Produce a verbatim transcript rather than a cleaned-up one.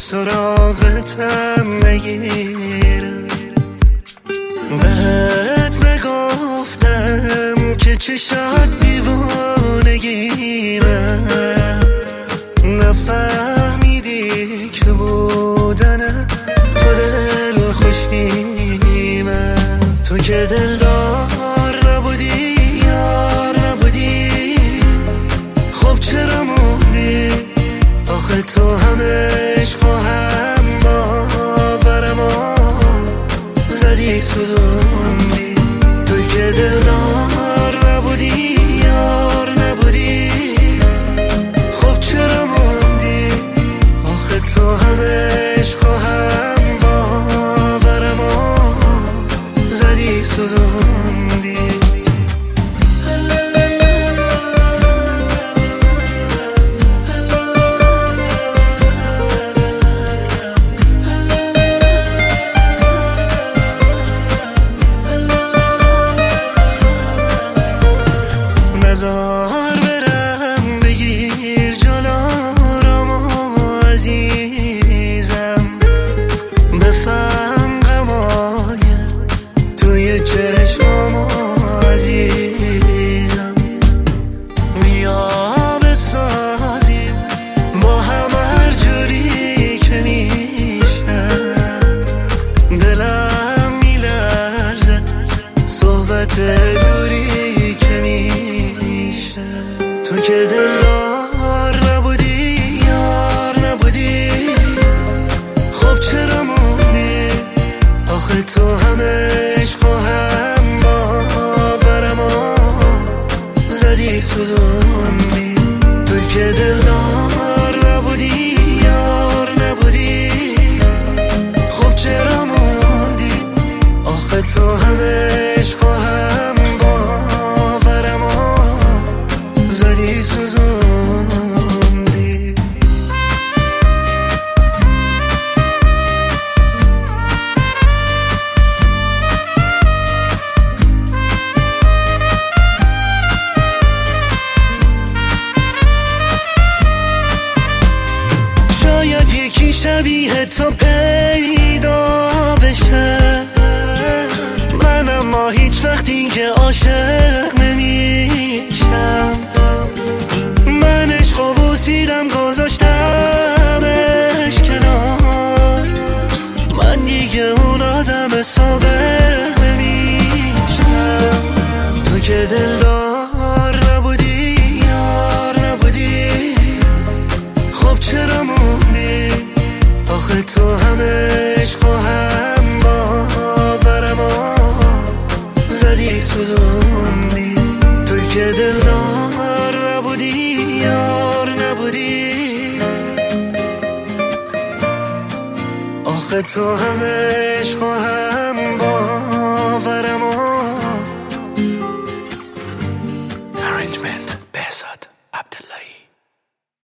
سراغتم نگیرم. بهت نگفتم که چشات دیوانگیمه، نفهمیدی که بودن تو دل خوشیمه. تو که دلدار نبودی، یار نبودی، خب چرا موندی؟ آخه تو همه عشق و هم باورمو زدی سوزوندی. تو که دلدار نبودی، یار نبودی، خب چرا موندی؟ آخه تو همه عشق و هم باورمو زدی سوزوندی. نزار برم بگیر جلومو عزیزم، بفهم غمای توی چشمامو عزیزم. بیا بسازیم با هم هر جوری که میشه، دلم میلرزه صحبت دوری که میشه. تو که دلدار نبودی، یار نبودی، خب چرا موندی؟ آخه تو همه عشق و هم باورمو زدی سوزوندی. تو که دلدار نبودی، یار نبودی، خب چرا موندی؟ آخه تو همه عشق و هم باورمو زدی سوزوندی. شاید یکی شبیه تو پیدا بشه، من اما هیچ وقتی که عاشق نمیشم. من عشقو بوسیدم گذاشتمش کنار، من دیگه اون آدم سابق نمیشم. تو که دلدار نبودی، یار نبودی، خب چرا موندی؟ آخه تو همه عشق و هم باورمو زدی سوزوندی. تو که دلدار نبودی، یار نبودی، آخه تو همه عشق و هم باورمو